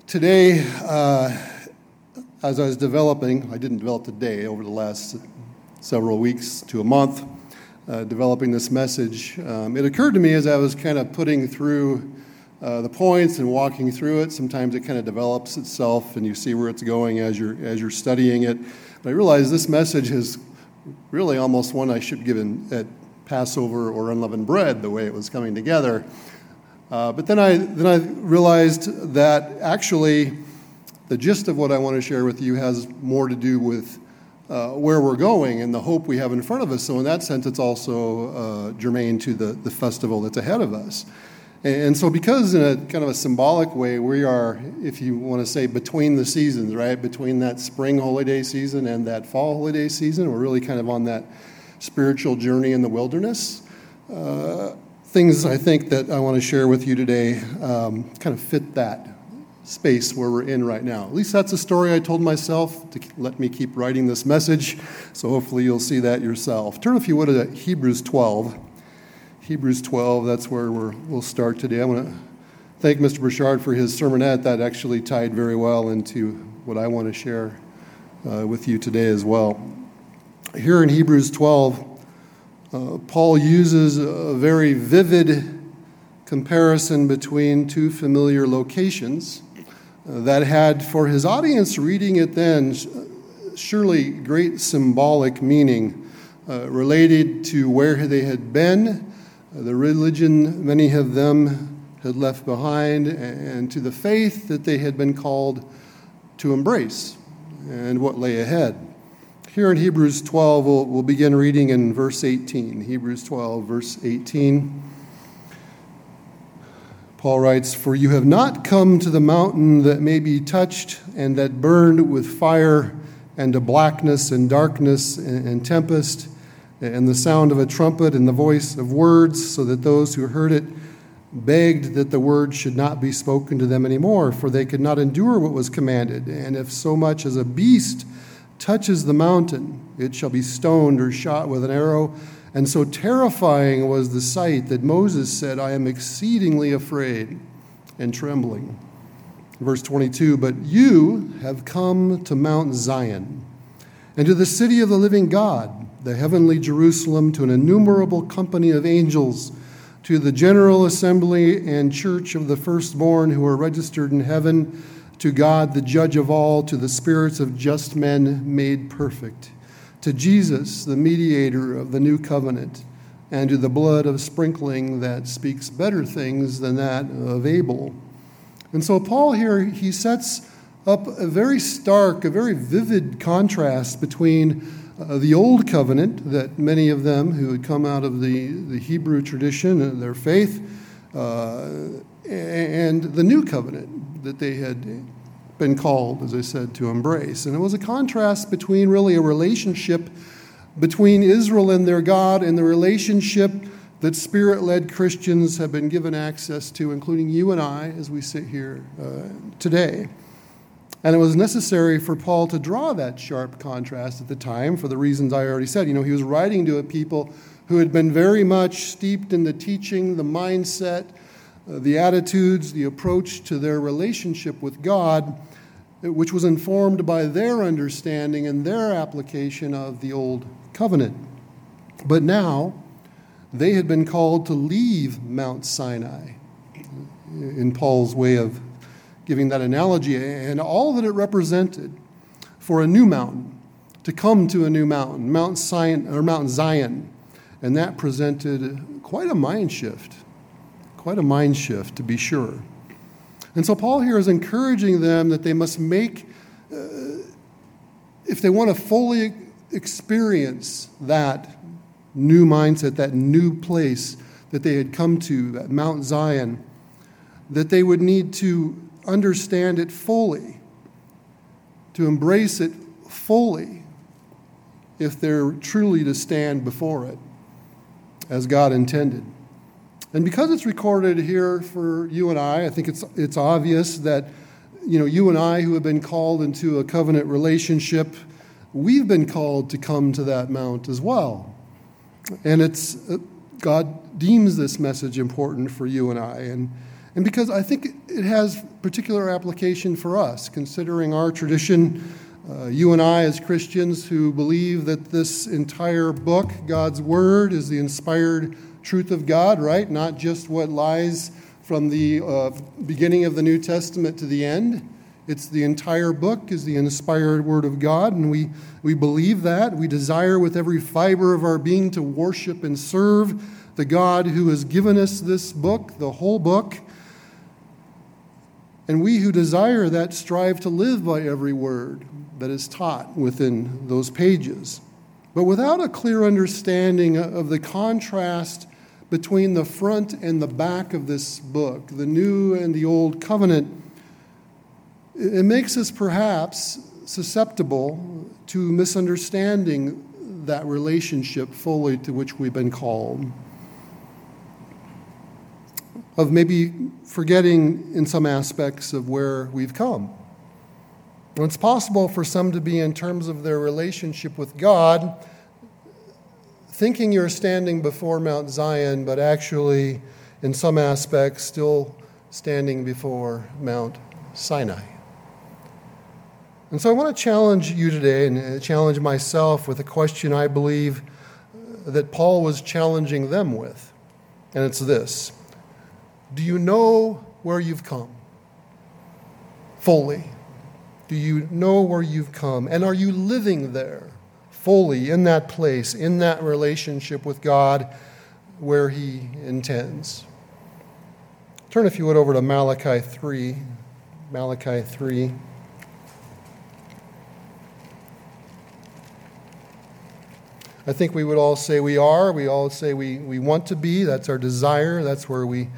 Today, as I was developing, I didn't develop today, over the last several weeks to a month, developing this message, it occurred to me as I was kind of putting through the points and walking through it. Sometimes it kind of develops itself and you see where it's going as you're studying it. But I realized this message is really almost one I should give at Passover or unleavened bread, the way it was coming together. But then I realized that actually the gist of what I want to share with you has more to do with where we're going and the hope we have in front of us. So in that sense, it's also germane to the festival that's ahead of us. And so because in a kind of a symbolic way, we are, if you want to say, between the seasons, right? Between that spring holiday season and that fall holiday season, we're really kind of on that spiritual journey in the wilderness. Things I think that I want to share with you today kind of fit that space where we're in right now. At least that's a story I told myself to let me keep writing this message. So hopefully you'll see that yourself. Turn, if you would, to Hebrews 12. Hebrews 12, that's where we'll start today. I want to thank Mr. Burchard for his sermonette. That actually tied very well into what I want to share with you today as well. Here in Hebrews 12, Paul uses a very vivid comparison between two familiar locations that had, for his audience reading it then, surely great symbolic meaning related to where they had been, the religion many of them had left behind, and to the faith that they had been called to embrace and what lay ahead. Here in Hebrews 12, we'll begin reading in verse 18. Hebrews 12, verse 18. Paul writes, "For you have not come to the mountain that may be touched and that burned with fire and to blackness and darkness and tempest and the sound of a trumpet and the voice of words, so that those who heard it begged that the word should not be spoken to them anymore, for they could not endure what was commanded. And if so much as a beast touches the mountain, it shall be stoned or shot with an arrow. And so terrifying was the sight that Moses said, I am exceedingly afraid and trembling." Verse 22, "But you have come to Mount Zion, and to the city of the living God, the heavenly Jerusalem, to an innumerable company of angels, to the general assembly and church of the firstborn who are registered in heaven, to God, the judge of all, to the spirits of just men made perfect, to Jesus, the mediator of the new covenant, and to the blood of sprinkling that speaks better things than that of Abel." And so Paul here, he sets up a very stark, a very vivid contrast between the old covenant that many of them who had come out of the Hebrew tradition and their faith, and the new covenant that they had been called, as I said, to embrace. And it was a contrast between really a relationship between Israel and their God and the relationship that Spirit-led Christians have been given access to, including you and I, as we sit here today. And it was necessary for Paul to draw that sharp contrast at the time for the reasons I already said. You know, he was writing to a people who had been very much steeped in the teaching, the mindset, the attitudes, the approach to their relationship with God, which was informed by their understanding and their application of the old covenant. But now, they had been called to leave Mount Sinai, in Paul's way of giving that analogy, and all that it represented for a new mountain, to come to a new mountain, Mount Zion. And that presented quite a mind shift to be sure. And so Paul here is encouraging them that they must make, if they want to fully experience that new mindset, that new place that they had come to, at Mount Zion, that they would need to understand it fully, to embrace it fully, if they're truly to stand before it as God intended. And because it's recorded here for you and I think it's obvious that, you know, you and I who have been called into a covenant relationship, we've been called to come to that mount as well. And God deems this message important for you and I. and because I think it has particular application for us, considering our tradition, you and I as Christians who believe that this entire book, God's Word, is the inspired truth of God, right? Not just what lies from the beginning of the New Testament to the end. It's the entire book is the inspired Word of God, and we believe that. We desire with every fiber of our being to worship and serve the God who has given us this book, the whole book. And we who desire that strive to live by every word that is taught within those pages. But without a clear understanding of the contrast between the front and the back of this book, the New and the Old Covenant, it makes us perhaps susceptible to misunderstanding that relationship fully to which we've been called, of maybe forgetting in some aspects of where we've come. And it's possible for some to be, in terms of their relationship with God, thinking you're standing before Mount Zion, but actually, in some aspects, still standing before Mount Sinai. And so I want to challenge you today and challenge myself with a question I believe that Paul was challenging them with. And it's this: do you know where you've come? Fully. Do you know where you've come? And are you living there fully in that place, in that relationship with God where He intends? Turn, if you would, over to Malachi 3. Malachi 3. I think we would all say we are. We all say we want to be. That's our desire. That's where we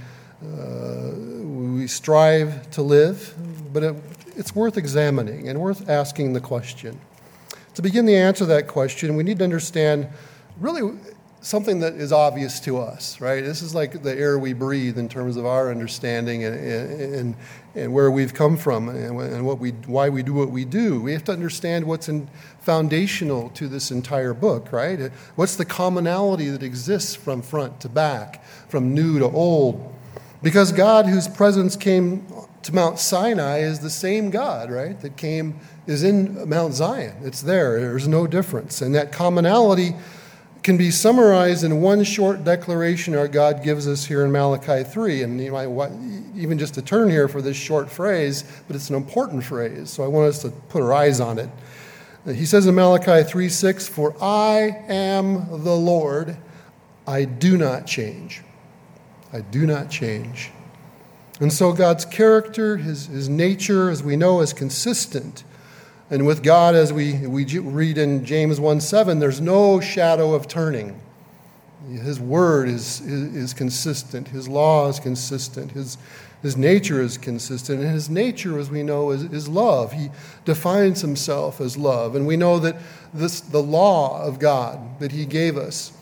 strive to live. But it's worth examining and worth asking the question. To begin the answer to that question, we need to understand really something that is obvious to us, right? This is like the air we breathe in terms of our understanding and where we've come from and why we do what we do. We have to understand what's foundational to this entire book, right? What's the commonality that exists from front to back, from new to old? Because God, whose presence came to Mount Sinai, is the same God, right, that is in Mount Zion. It's there. There's no difference. And that commonality can be summarized in one short declaration our God gives us here in Malachi 3. And you might even just to turn here for this short phrase, but it's an important phrase, so I want us to put our eyes on it. He says in Malachi 3:6, "For I am the Lord, I do not change." I do not change. And so God's character, his nature, as we know, is consistent. And with God, as we read in James 1:7, there's no shadow of turning. His word is consistent. His law is consistent. His nature is consistent. And his nature, as we know, is love. He defines himself as love. And we know that the law of God that he gave us,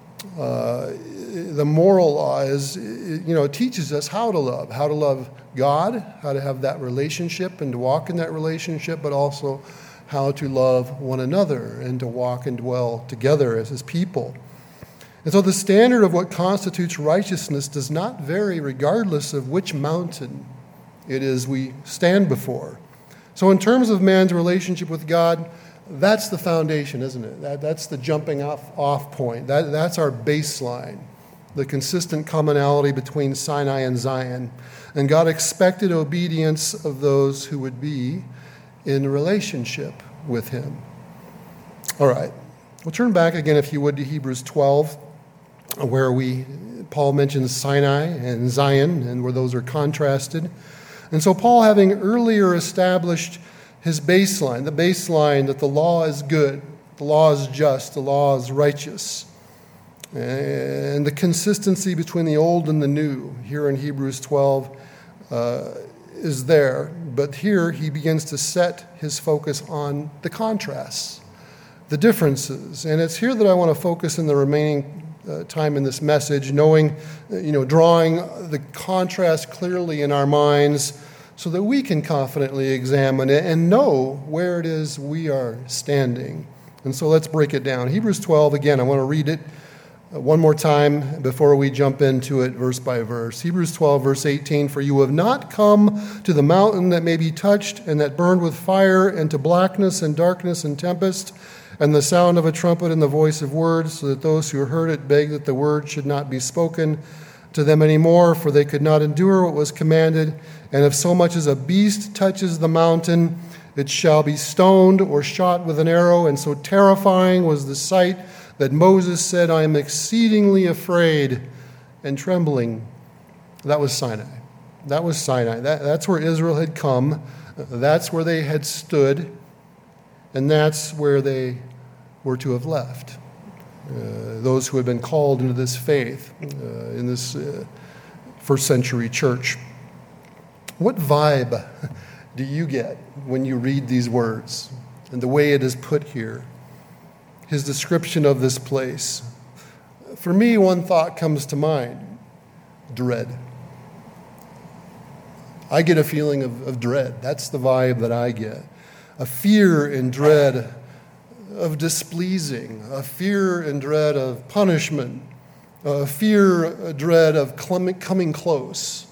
the moral law, it teaches us how to love God, how to have that relationship and to walk in that relationship, but also how to love one another and to walk and dwell together as his people. And so the standard of what constitutes righteousness does not vary regardless of which mountain it is we stand before. So in terms of man's relationship with God, that's the foundation, isn't it? That's the jumping off point. That's our baseline, the consistent commonality between Sinai and Zion. And God expected obedience of those who would be in relationship with him. All right. We'll turn back again, if you would, to Hebrews 12, where Paul mentions Sinai and Zion, and where those are contrasted. And so Paul, having earlier established his baseline, the baseline that the law is good, the law is just, the law is righteous, and the consistency between the old and the new here in Hebrews 12 is there. But here he begins to set his focus on the contrasts, the differences. And it's here that I want to focus in the remaining time in this message, drawing the contrast clearly in our minds so that we can confidently examine it and know where it is we are standing. And so let's break it down. Hebrews 12, again, I want to read it One more time before we jump into it verse by verse. Hebrews 12, verse 18, "For you have not come to the mountain that may be touched and that burned with fire, and to blackness and darkness and tempest, and the sound of a trumpet and the voice of words, so that those who heard it begged that the word should not be spoken to them anymore, for they could not endure what was commanded. And if so much as a beast touches the mountain, it shall be stoned or shot with an arrow. And so terrifying was the sight that Moses said, I am exceedingly afraid and trembling." That was Sinai. That was Sinai. That's where Israel had come. That's where they had stood. And that's where they were to have left. Those who had been called into this faith, in this first century church. What vibe do you get when you read these words and the way it is put here? His description of this place. For me, one thought comes to mind: dread. I get a feeling of dread. That's the vibe that I get. A fear and dread of displeasing, a fear and dread of punishment, a fear, a dread of coming close.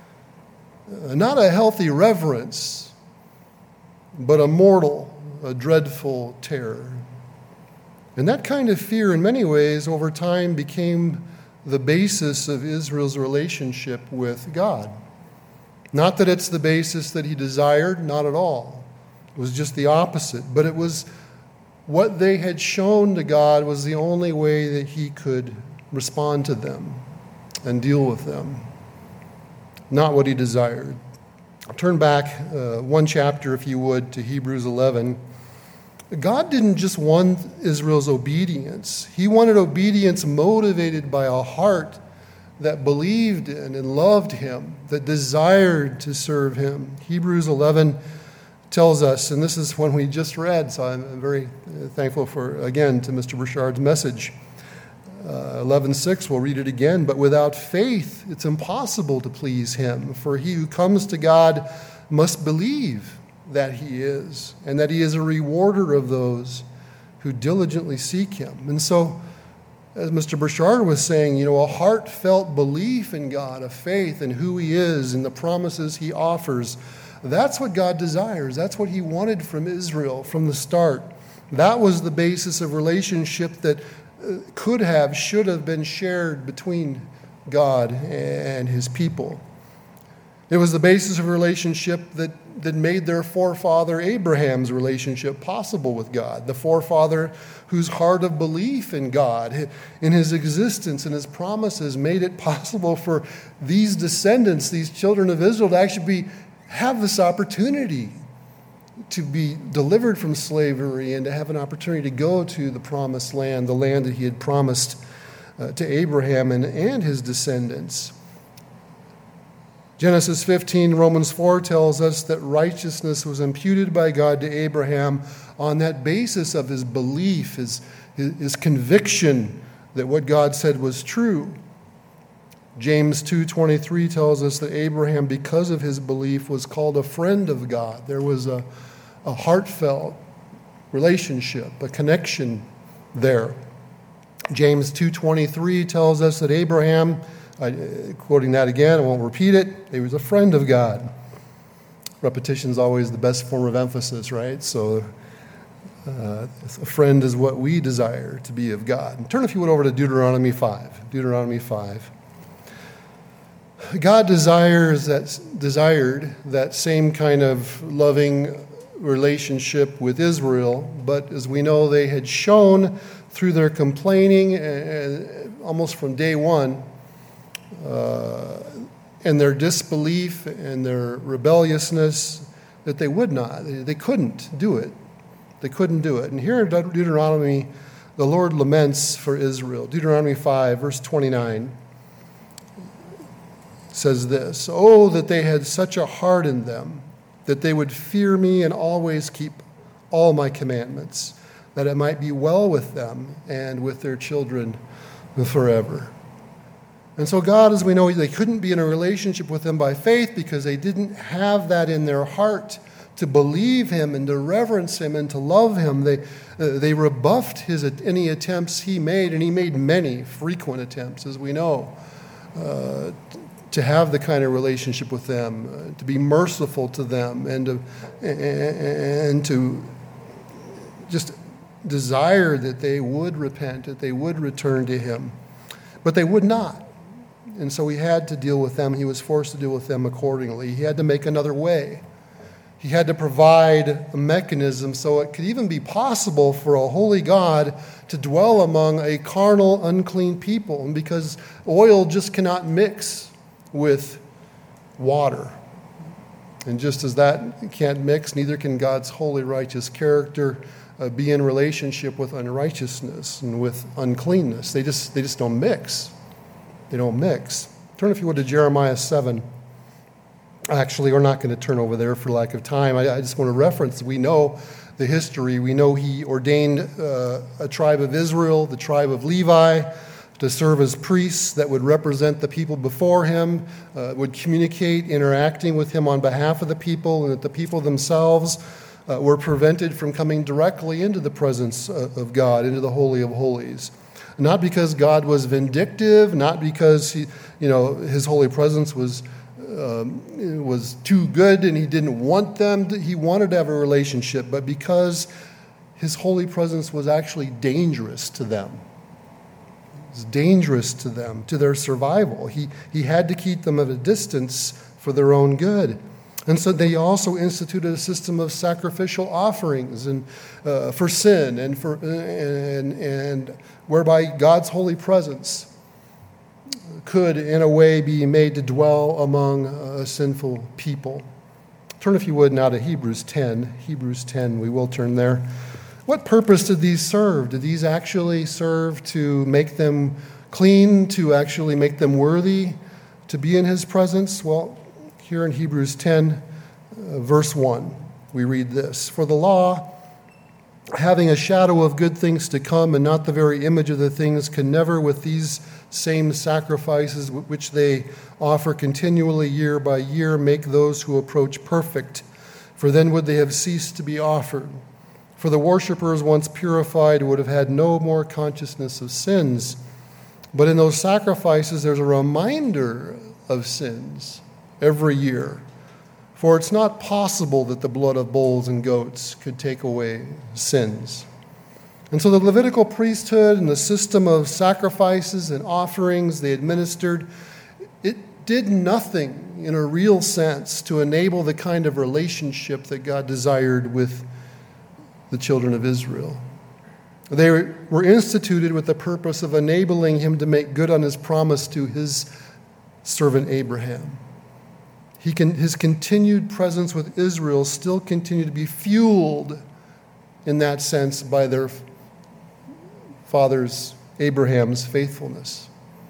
Not a healthy reverence, but a mortal, a dreadful terror. And that kind of fear, in many ways, over time became the basis of Israel's relationship with God. Not that it's the basis that he desired, not at all. It was just the opposite. But it was what they had shown to God was the only way that he could respond to them and deal with them. Not what he desired. Turn back one chapter, if you would, to Hebrews 11. God didn't just want Israel's obedience. He wanted obedience motivated by a heart that believed in and loved him, that desired to serve him. Hebrews 11 tells us, and this is one we just read, so I'm very thankful for, again, to Mr. Burchard's message. 11:6, we'll read it again. "But without faith, it's impossible to please him. For he who comes to God must believe that he is, and that he is a rewarder of those who diligently seek him." And so, as Mr. Burchard was saying, a heartfelt belief in God, a faith in who he is and the promises he offers, that's what God desires. That's what he wanted from Israel from the start. That was the basis of relationship that should have been shared between God and his people. It was the basis of a relationship that made their forefather Abraham's relationship possible with God, the forefather whose heart of belief in God, in his existence and his promises, made it possible for these descendants, these children of Israel, to actually have this opportunity to be delivered from slavery and to have an opportunity to go to the promised land, the land that he had promised to Abraham and his descendants. Genesis 15, Romans 4 tells us that righteousness was imputed by God to Abraham on that basis of his belief, his conviction that what God said was true. James 2:23 tells us that Abraham, because of his belief, was called a friend of God. There was a heartfelt relationship, a connection there. James 2:23 tells us that Abraham, quoting that again, I won't repeat it, he was a friend of God. Repetition is always the best form of emphasis, right? So a friend is what we desire to be of God. And turn, if you would, over to Deuteronomy 5. Deuteronomy 5. God desired that same kind of loving relationship with Israel, but as we know, they had shown through their complaining almost from day one, and their disbelief and their rebelliousness, that they would not. They couldn't do it. They couldn't do it. And here in Deuteronomy, the Lord laments for Israel. Deuteronomy 5, verse 29 says this: "Oh, that they had such a heart in them, that they would fear me and always keep all my commandments, that it might be well with them and with their children forever." And so God, as we know, they couldn't be in a relationship with him by faith because they didn't have that in their heart to believe him and to reverence him and to love him. They rebuffed any attempts he made, and he made many frequent attempts, as we know, to have the kind of relationship with them, to be merciful to them, and to just desire that they would repent, that they would return to him. But they would not. And so he had to deal with them. He was forced to deal with them accordingly. He had to make another way. He had to provide a mechanism so it could even be possible for a holy God to dwell among a carnal, unclean people. And because oil just cannot mix with water. And just as that can't mix, neither can God's holy, righteous character be in relationship with unrighteousness and with uncleanness. They just don't mix. They don't mix. Turn, if you would, to Jeremiah 7. Actually, we're not going to turn over there for lack of time. I just want to reference, we know the history. We know he ordained a tribe of Israel, the tribe of Levi, to serve as priests that would represent the people before him, would communicate, interacting with him on behalf of the people, and that the people themselves were prevented from coming directly into the presence of God, into the Holy of Holies. Not because God was vindictive, not because his holy presence was too good and he didn't want them. He wanted to have a relationship, but because his holy presence was actually dangerous to them. It was dangerous to them, to their survival. He had to keep them at a distance for their own good. And so they also instituted a system of sacrificial offerings and for sin and whereby God's holy presence could, in a way, be made to dwell among a sinful people. Turn, if you would, now to Hebrews 10. Hebrews 10, we will turn there. What purpose did these serve? Did these actually serve to make them clean, to actually make them worthy to be in his presence? Well, here in Hebrews 10, verse 1, we read this. For the law, having a shadow of good things to come and not the very image of the things, can never with these same sacrifices which they offer continually year by year make those who approach perfect, for then would they have ceased to be offered. For the worshippers, once purified, would have had no more consciousness of sins. But in those sacrifices, there's a reminder of sins every year. For it's not possible that the blood of bulls and goats could take away sins. And so the Levitical priesthood and the system of sacrifices and offerings they administered, it did nothing in a real sense to enable the kind of relationship that God desired with the children of Israel. They were instituted with the purpose of enabling him to make good on his promise to his servant Abraham. His continued presence with Israel still continued to be fueled in that sense by their father's Abraham's faithfulness.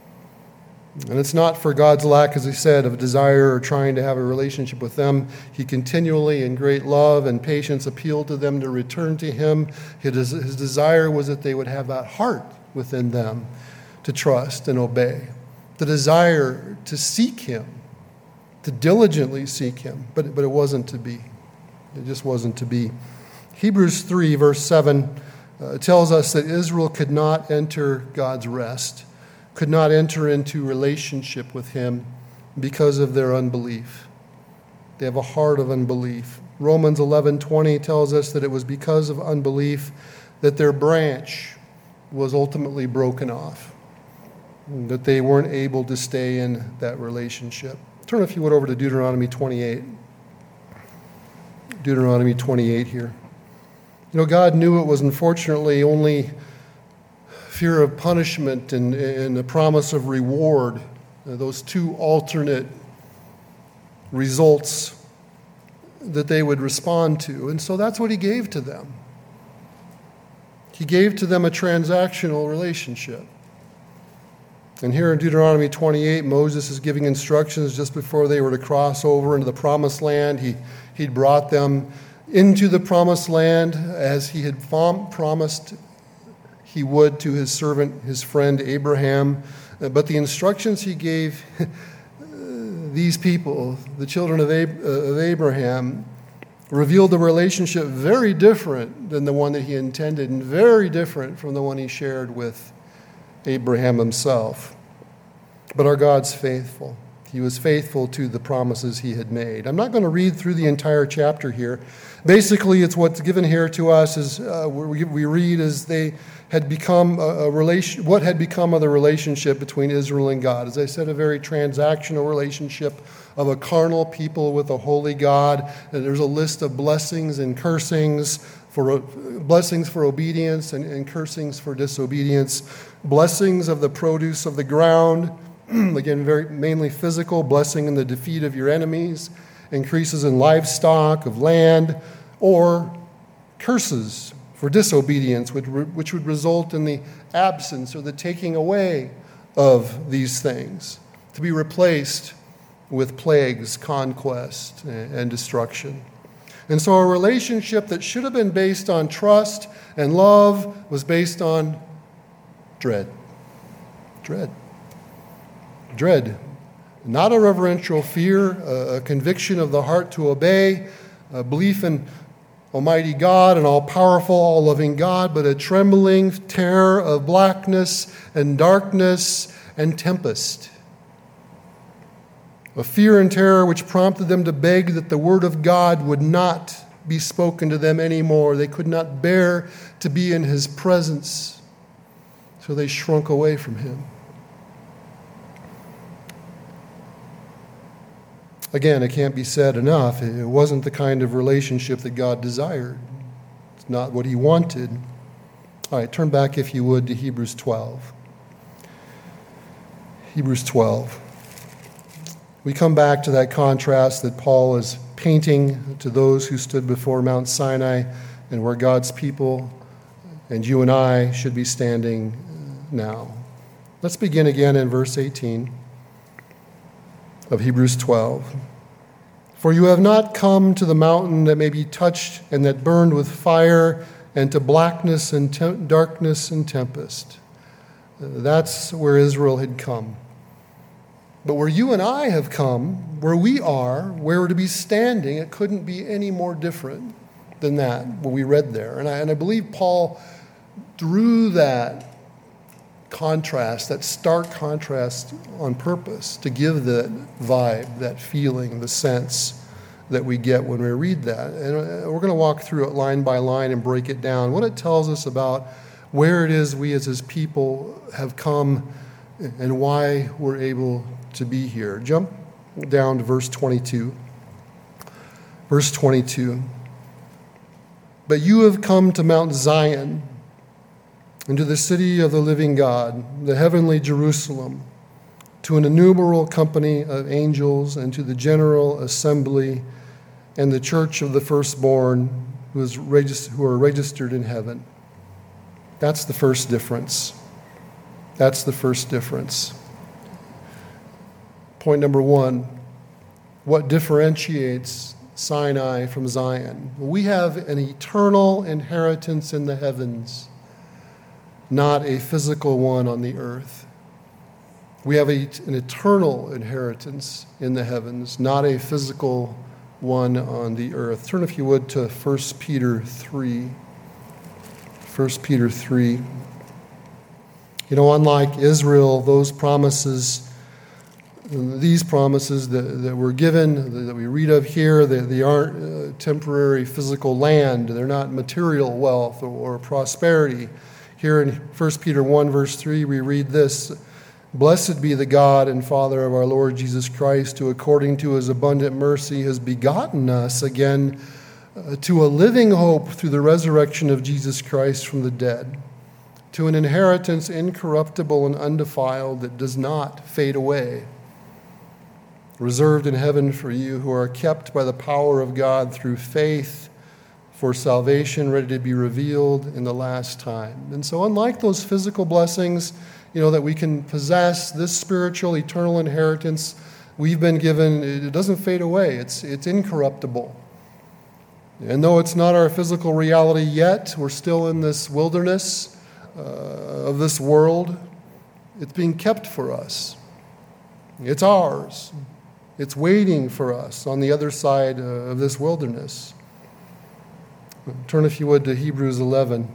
And it's not for God's lack, as he said, of a desire or trying to have a relationship with them. He continually, in great love and patience, appealed to them to return to him. His desire was that they would have that heart within them to trust and obey, the desire to seek him, to diligently seek him. But it wasn't to be. It just wasn't to be. Hebrews 3, verse 7, tells us that Israel could not enter God's rest, could not enter into relationship with him because of their unbelief. They have a heart of unbelief. Romans 11:20 tells us that it was because of unbelief that their branch was ultimately broken off, that they weren't able to stay in that relationship. Turn, if you would, over to Deuteronomy 28. Deuteronomy 28 here. You know, God knew it was unfortunately only fear of punishment and the promise of reward, those two alternate results that they would respond to. And so that's what he gave to them. He gave to them a transactional relationship. And here in Deuteronomy 28, Moses is giving instructions just before they were to cross over into the promised land. He'd brought them into the promised land as he had promised he would to his servant, his friend Abraham. But the instructions he gave these people, the children of Abraham, revealed a relationship very different than the one that he intended and very different from the one he shared with Abraham himself. But our God's faithful. He was faithful to the promises he had made. I'm not going to read through the entire chapter here. Basically, it's what's given here to us is we read as they had become what had become of the relationship between Israel and God. As I said, a very transactional relationship of a carnal people with a holy God. And there's a list of blessings and cursings blessings for obedience and cursings for disobedience. Blessings of the produce of the ground. Again, mainly physical, blessing in the defeat of your enemies, increases in livestock, of land, or curses for disobedience, which would result in the absence or the taking away of these things, to be replaced with plagues, conquest, and destruction. And so a relationship that should have been based on trust and love was based on dread. Dread, not a reverential fear, a conviction of the heart to obey, a belief in Almighty God and all-powerful, all-loving God, but a trembling terror of blackness and darkness and tempest. A fear and terror which prompted them to beg that the word of God would not be spoken to them anymore. They could not bear to be in his presence, so they shrunk away from him. Again, it can't be said enough. It wasn't the kind of relationship that God desired. It's not what he wanted. All right, turn back, if you would, to Hebrews 12. Hebrews 12. We come back to that contrast that Paul is painting to those who stood before Mount Sinai and where God's people and you and I should be standing now. Let's begin again in verse 18. Of Hebrews 12. For you have not come to the mountain that may be touched and that burned with fire, and to blackness and darkness and tempest. That's where Israel had come. But where you and I have come, where we are, where we're to be standing, it couldn't be any more different than that, what we read there. And I believe Paul drew that contrast, that stark contrast on purpose to give that vibe, that feeling, the sense that we get when we read that. And we're going to walk through it line by line and break it down, what it tells us about where it is we as his people have come and why we're able to be here. Jump down to verse 22. Verse 22. But you have come to Mount Zion, and to the city of the living God, the heavenly Jerusalem, to an innumerable company of angels, and to the general assembly and the church of the firstborn who are registered in heaven. That's the first difference. That's the first difference. Point number one, what differentiates Sinai from Zion? We have an eternal inheritance in the heavens, not a physical one on the earth. We have an eternal inheritance in the heavens, not a physical one on the earth. Turn, if you would, to 1 Peter 3. 1 Peter 3. You know, unlike Israel, these promises that were given, that we read of here, they aren't temporary physical land. They're not material wealth or prosperity. Here in 1 Peter 1, verse 3, we read this: Blessed be the God and Father of our Lord Jesus Christ, who according to his abundant mercy has begotten us again to a living hope through the resurrection of Jesus Christ from the dead, to an inheritance incorruptible and undefiled that does not fade away, reserved in heaven for you who are kept by the power of God through faith for salvation ready to be revealed in the last time. And so unlike those physical blessings, that we can possess, this spiritual eternal inheritance we've been given, it doesn't fade away. It's incorruptible. And though it's not our physical reality yet, we're still in this wilderness of this world. It's being kept for us. It's ours. It's waiting for us on the other side of this wilderness. Turn, if you would, to Hebrews 11.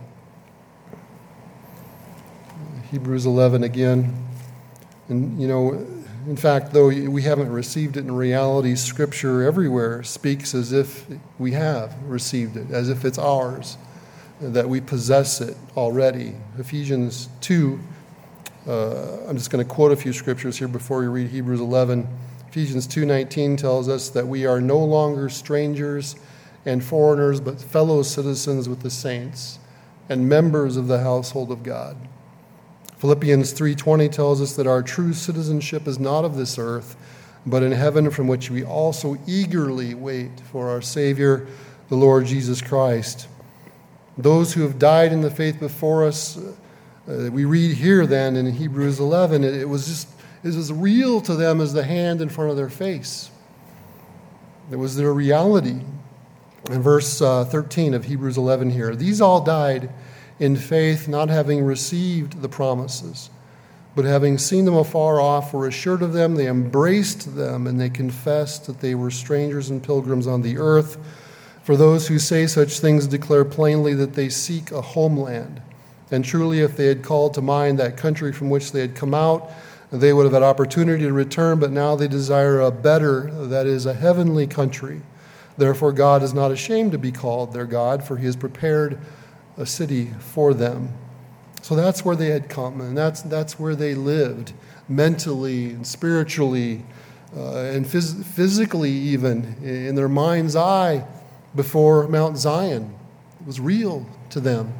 Hebrews 11 again. And, in fact, though we haven't received it in reality, Scripture everywhere speaks as if we have received it, as if it's ours, that we possess it already. Ephesians 2, I'm just going to quote a few scriptures here before we read Hebrews 11. Ephesians 2:19 tells us that we are no longer strangers and foreigners, but fellow citizens with the saints and members of the household of God. Philippians 3:20 tells us that our true citizenship is not of this earth, but in heaven, from which we also eagerly wait for our Savior, the Lord Jesus Christ. Those who have died in the faith before us, we read here then in Hebrews 11, it was as real to them as the hand in front of their face. It was their reality. In verse 13 of Hebrews 11 here, these all died in faith, not having received the promises, but having seen them afar off, were assured of them, they embraced them, and they confessed that they were strangers and pilgrims on the earth. For those who say such things declare plainly that they seek a homeland. And truly, if they had called to mind that country from which they had come out, they would have had opportunity to return, but now they desire a better, that is, a heavenly country. Therefore, God is not ashamed to be called their God, for he has prepared a city for them. So that's where they had come, and that's where they lived, mentally and spiritually, and physically even, in their mind's eye before Mount Zion. It was real to them.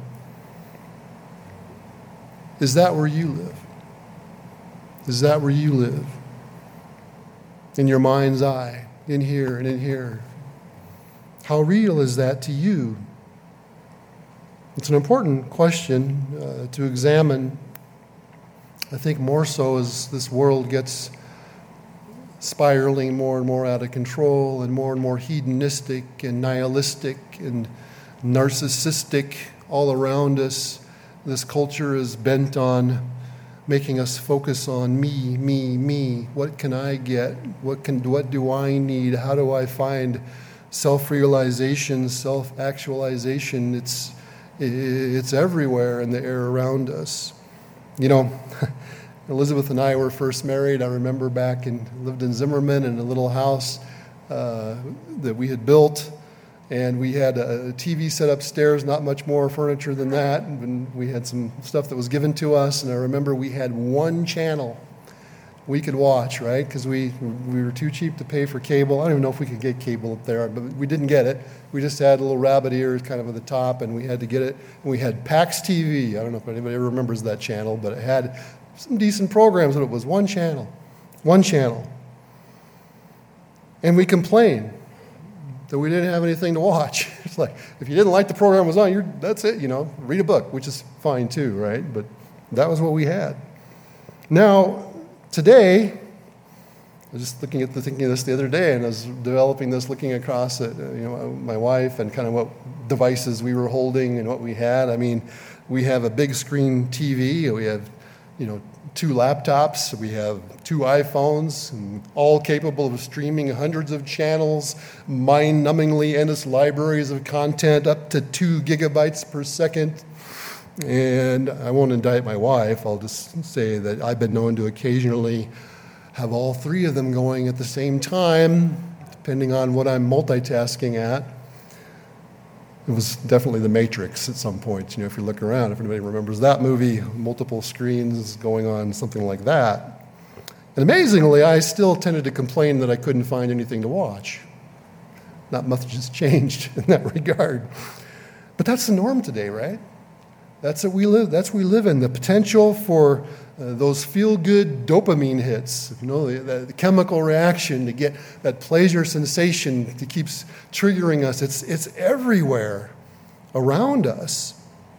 Is that where you live? Is that where you live? In your mind's eye, in here and in here. How real is that to you? It's an important question to examine, I think more so as this world gets spiraling more and more out of control and more hedonistic and nihilistic and narcissistic all around us. This culture is bent on making us focus on me, me, me. What can I get? What do I need? How do I find self-realization, self-actualization? It's everywhere in the air around us. Elizabeth and I were first married. I remember lived in Zimmerman in a little house that we had built, and we had a TV set upstairs, not much more furniture than that, and we had some stuff that was given to us, and I remember we had one channel we could watch, right? Because we were too cheap to pay for cable. I don't even know if we could get cable up there, but we didn't get it. We just had little rabbit ears kind of at the top, and we had to get it. And we had Pax TV. I don't know if anybody ever remembers that channel, but it had some decent programs, but it was one channel. And we complained that we didn't have anything to watch. It's like, if you didn't like the program was on, that's it, read a book, which is fine too, right? But that was what we had. Now, today, I was just thinking of this the other day, and I was developing this, looking across at my wife and kind of what devices we were holding and what we had. I mean, we have a big screen TV, we have 2 laptops, we have 2 iPhones, and all capable of streaming hundreds of channels, mind-numbingly endless libraries of content, up to 2 gigabytes per second. And I won't indict my wife. I'll just say that I've been known to occasionally have all 3 of them going at the same time, depending on what I'm multitasking at. It was definitely The Matrix at some point, if you look around, if anybody remembers that movie, multiple screens going on, something like that. And amazingly, I still tended to complain that I couldn't find anything to watch. Not much has changed in that regard. But that's the norm today, right? That's what we live in. The potential for those feel-good dopamine hits, the chemical reaction to get that pleasure sensation that keeps triggering us. It's everywhere around us.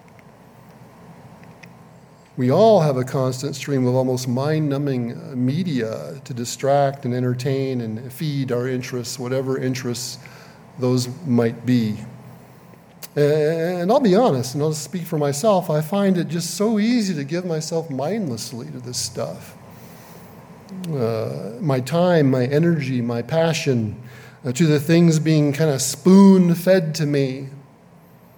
We all have a constant stream of almost mind-numbing media to distract and entertain and feed our interests, whatever interests those might be. And I'll be honest, and I'll speak for myself, I find it just so easy to give myself mindlessly to this stuff. My time, my energy, my passion, to the things being kind of spoon-fed to me.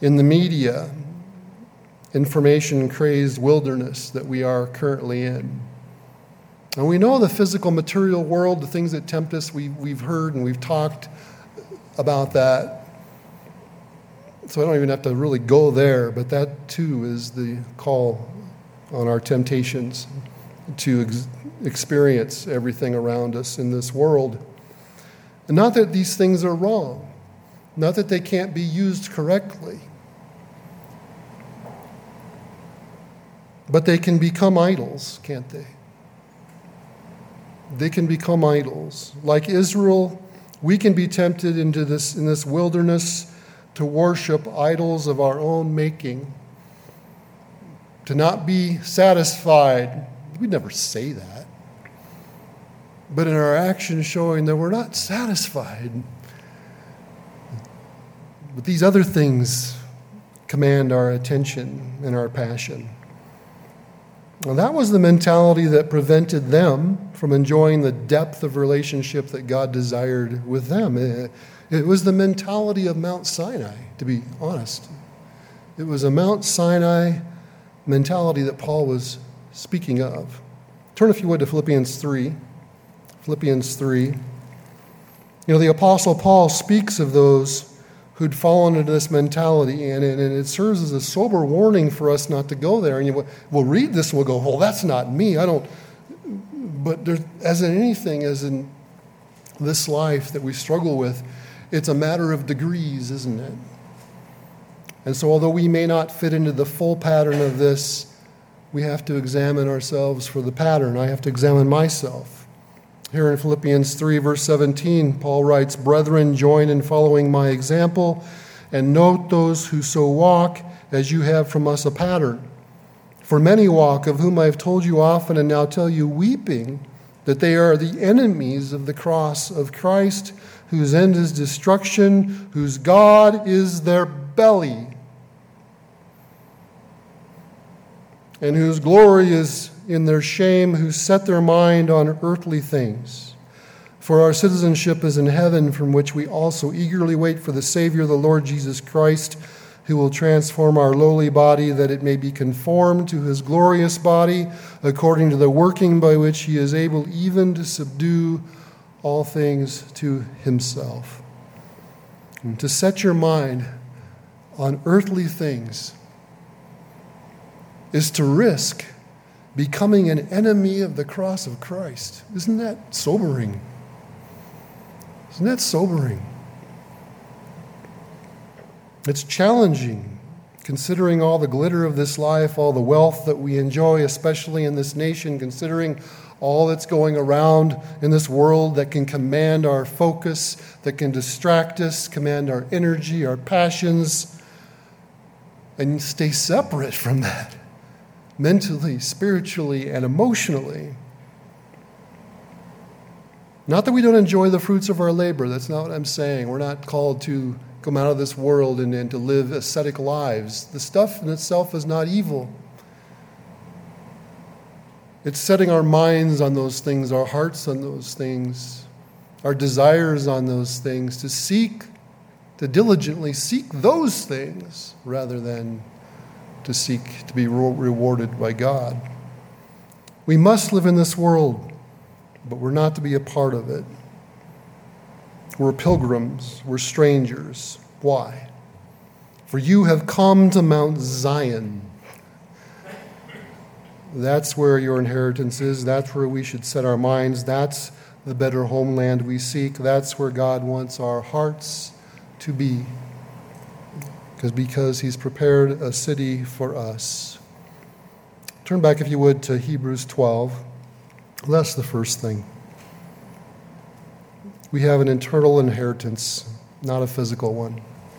in the media, information-crazed wilderness that we are currently in. And we know the physical material world, the things that tempt us, we've heard and we've talked about that. So I don't even have to really go there, but that too is the call on our temptations to experience everything around us in this world. And not that these things are wrong, not that they can't be used correctly, but they can become idols, can't they? They can become idols. Like Israel, we can be tempted in this wilderness to worship idols of our own making, to not be satisfied. We'd never say that. But in our actions showing that we're not satisfied. But these other things command our attention and our passion. Well, that was the mentality that prevented them from enjoying the depth of relationship that God desired with them. It was the mentality of Mount Sinai, to be honest. It was a Mount Sinai mentality that Paul was speaking of. Turn, if you would, to Philippians 3. Philippians 3. You know, the Apostle Paul speaks of those who'd fallen into this mentality, and it serves as a sober warning for us not to go there. And we'll read this and we'll go, well, that's not me. But as in anything, as in this life that we struggle with, it's a matter of degrees, isn't it? And so although we may not fit into the full pattern of this, we have to examine ourselves for the pattern. I have to examine myself. Here in Philippians 3, verse 17, Paul writes, "Brethren, join in following my example, and note those who so walk as you have from us a pattern. For many walk, of whom I have told you often and now tell you, weeping, that they are the enemies of the cross of Christ, whose end is destruction, whose God is their belly, and whose glory is in their shame, who set their mind on earthly things. For our citizenship is in heaven, from which we also eagerly wait for the Savior, the Lord Jesus Christ, who will transform our lowly body, that it may be conformed to his glorious body, according to the working by which he is able even to subdue all things to himself." And to set your mind on earthly things is to risk becoming an enemy of the cross of Christ. Isn't that sobering? Isn't that sobering? It's challenging, considering all the glitter of this life, all the wealth that we enjoy, especially in this nation, considering all that's going around in this world that can command our focus, that can distract us, command our energy, our passions, and stay separate from that. Mentally, spiritually, and emotionally. Not that we don't enjoy the fruits of our labor. That's not what I'm saying. We're not called to come out of this world and to live ascetic lives. The stuff in itself is not evil. It's setting our minds on those things, our hearts on those things, our desires on those things, to diligently seek those things rather than to seek to be rewarded by God. We must live in this world, but we're not to be a part of it. We're pilgrims, we're strangers. Why? For you have come to Mount Zion. That's where your inheritance is. That's where we should set our minds. That's the better homeland we seek. That's where God wants our hearts to be. Because he's prepared a city for us. Turn back, if you would, to Hebrews 12. That's the first thing. We have an eternal inheritance, not a physical one.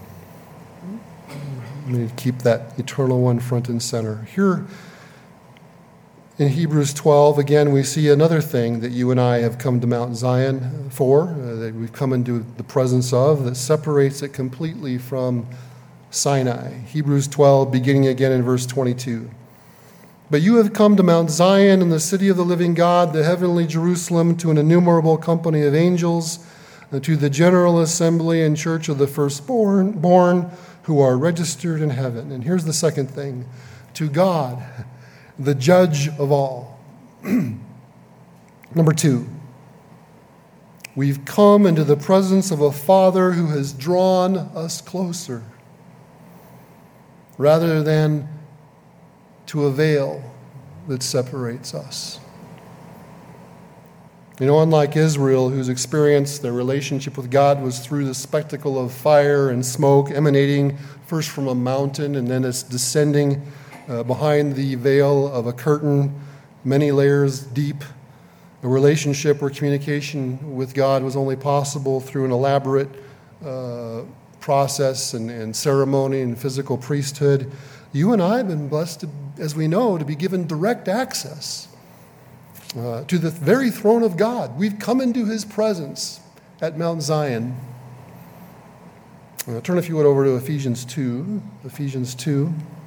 We need to keep that eternal one front and center. Here in Hebrews 12, again, we see another thing that you and I have come to Mount Zion for, that we've come into the presence of, that separates it completely from Sinai. Hebrews 12, beginning again in verse 22. "But you have come to Mount Zion and the city of the living God, the heavenly Jerusalem, to an innumerable company of angels, to the general assembly and church of the firstborn who are registered in heaven. And here's the second thing: to God, the judge of all. Number 2, we've come into the presence of a Father who has drawn us closer, rather than to a veil that separates us. You know, unlike Israel, whose experience, their relationship with God was through the spectacle of fire and smoke emanating first from a mountain and then it's descending behind the veil of a curtain, many layers deep, a relationship where communication with God was only possible through an elaborate process and ceremony and physical priesthood. You and I have been blessed, as we know, to be given direct access to the very throne of God. We've come into his presence at Mount Zion. Turn, if you would, over to Ephesians 2. Ephesians 2.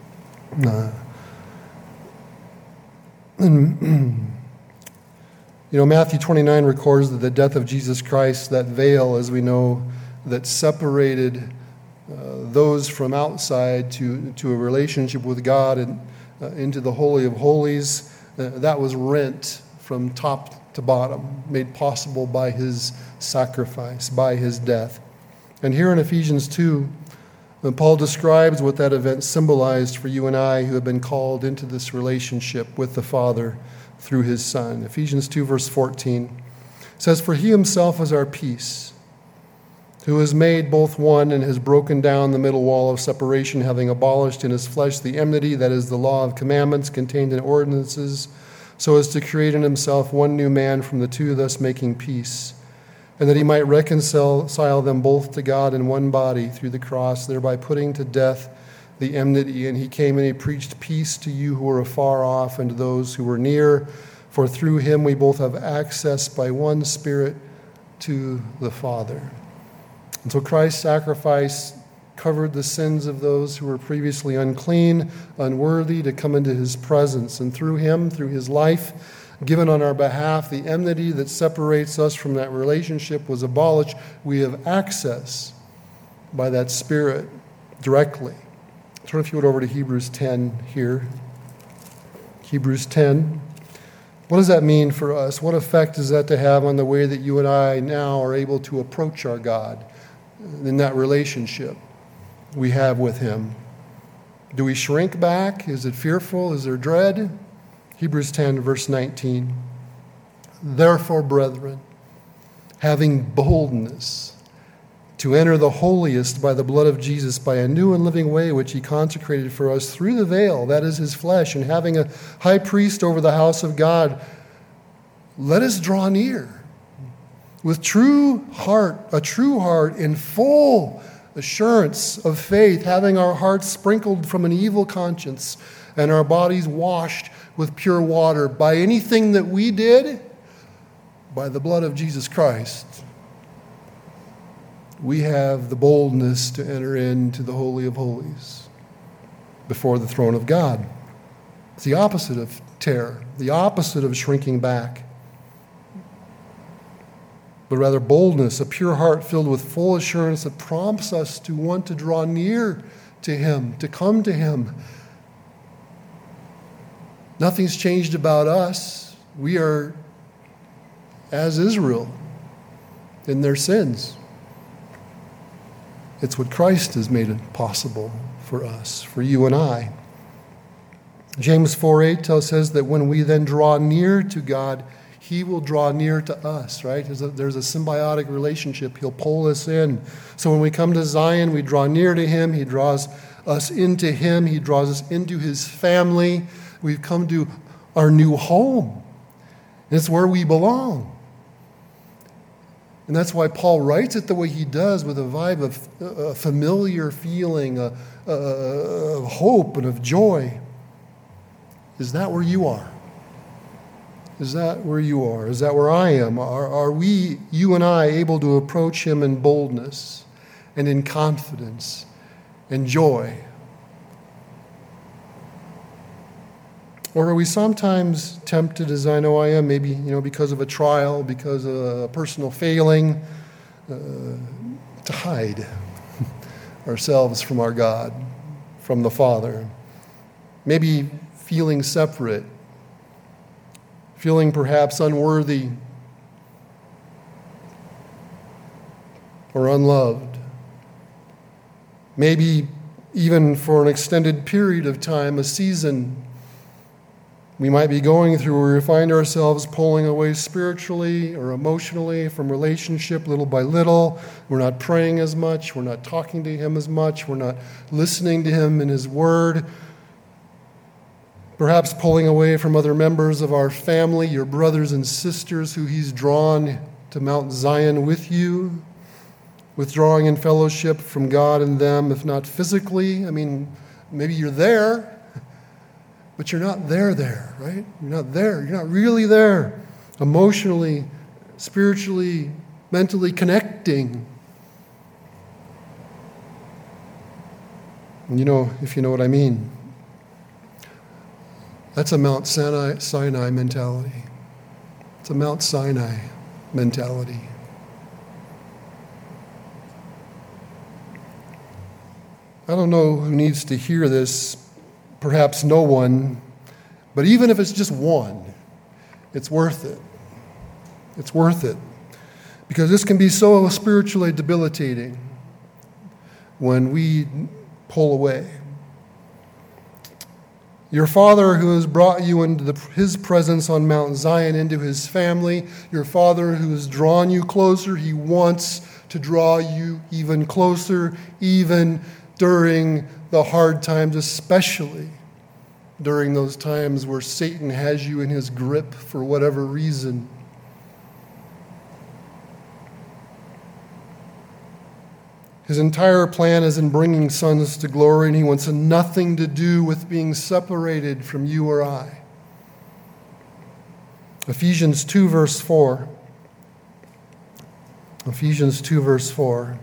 Matthew 29 records that the death of Jesus Christ, that veil, as we know, that separated those from outside to a relationship with God and into the Holy of Holies, that was rent from top to bottom, made possible by his sacrifice, by his death. And here in Ephesians 2, Paul describes what that event symbolized for you and I who have been called into this relationship with the Father through his Son. Ephesians 2, verse 14 says, "For he himself is our peace, who has made both one and has broken down the middle wall of separation, having abolished in his flesh the enmity, that is the law of commandments contained in ordinances, so as to create in himself one new man from the two, thus making peace, and that he might reconcile them both to God in one body through the cross, thereby putting to death the enmity. And he came and he preached peace to you who were afar off and to those who were near, for through him we both have access by one Spirit to the Father." And so Christ's sacrifice covered the sins of those who were previously unclean, unworthy to come into his presence. And through him, through his life given on our behalf, the enmity that separates us from that relationship was abolished. We have access by that Spirit directly. Turn, if you would, over to Hebrews 10 here. Hebrews 10. What does that mean for us? What effect is that to have on the way that you and I now are able to approach our God in that relationship we have with him? Do we shrink back? Is it fearful? Is there dread? Hebrews 10, verse 19. "Therefore, brethren, having boldness to enter the holiest by the blood of Jesus, by a new and living way which he consecrated for us through the veil, that is his flesh, and having a high priest over the house of God, let us draw near with a true heart in full assurance of faith, having our hearts sprinkled from an evil conscience and our bodies washed with pure water. By anything that we did, by the blood of Jesus Christ, we have the boldness to enter into the Holy of Holies before the throne of God." It's the opposite of terror, the opposite of shrinking back, but rather boldness, a pure heart filled with full assurance that prompts us to want to draw near to him, to come to him. Nothing's changed about us. We are as Israel in their sins. It's what Christ has made it possible for us, for you and I. James 4:8 says that when we then draw near to God, he will draw near to us, right? There's a symbiotic relationship. He'll pull us in. So when we come to Zion, we draw near to him. He draws us into him. He draws us into his family. We've come to our new home. And it's where we belong. And that's why Paul writes it the way he does, with a vibe of a familiar feeling, of hope and of joy. Is that where you are? Is that where you are? Is that where I am? Are we, you and I, able to approach him in boldness and in confidence and joy? Or are we sometimes tempted, as I know I am, maybe because of a trial, because of a personal failing, to hide ourselves from our God, from the Father. Maybe feeling separate, feeling perhaps unworthy or unloved. Maybe even for an extended period of time, a season we might be going through where we find ourselves pulling away spiritually or emotionally from relationship little by little. We're not praying as much. We're not talking to Him as much. We're not listening to Him in His Word. Perhaps pulling away from other members of our family, your brothers and sisters who He's drawn to Mount Zion with you, withdrawing in fellowship from God and them, if not physically. I mean, maybe you're there, but you're not there, right? You're not there. You're not really there. Emotionally, spiritually, mentally connecting. And if you know what I mean. That's a Mount Sinai mentality. It's a Mount Sinai mentality. I don't know who needs to hear this. Perhaps no one, but even if it's just one, it's worth it. It's worth it. Because this can be so spiritually debilitating when we pull away. Your Father who has brought you into His presence on Mount Zion, into His family, your Father who has drawn you closer, He wants to draw you even closer, even during the hard times, especially during those times where Satan has you in his grip for whatever reason. His entire plan is in bringing sons to glory, and He wants nothing to do with being separated from you or I. Ephesians 2, verse 4. Ephesians 2, verse 4.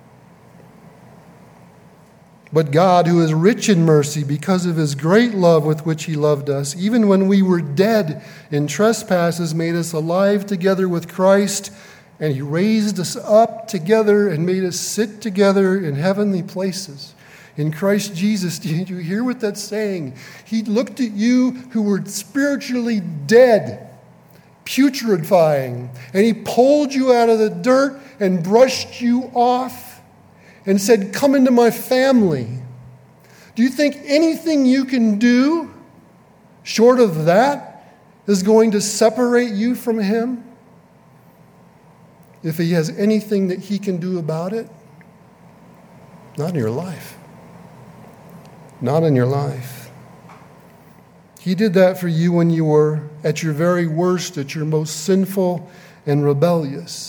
But God, who is rich in mercy, because of His great love with which He loved us, even when we were dead in trespasses, made us alive together with Christ, and He raised us up together and made us sit together in heavenly places. In Christ Jesus, do you hear what that's saying? He looked at you who were spiritually dead, putrefying, and He pulled you out of the dirt and brushed you off and said, "Come into my family." Do you think anything you can do short of that is going to separate you from Him? If He has anything that He can do about it? Not in your life. Not in your life. He did that for you when you were at your very worst, at your most sinful and rebellious.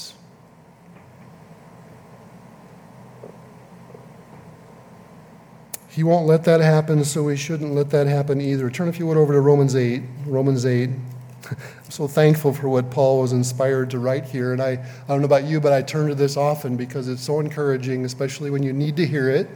He won't let that happen, so we shouldn't let that happen either. Turn, if you would, over to Romans 8. Romans 8. I'm so thankful for what Paul was inspired to write here. And I don't know about you, but I turn to this often because it's so encouraging, especially when you need to hear it.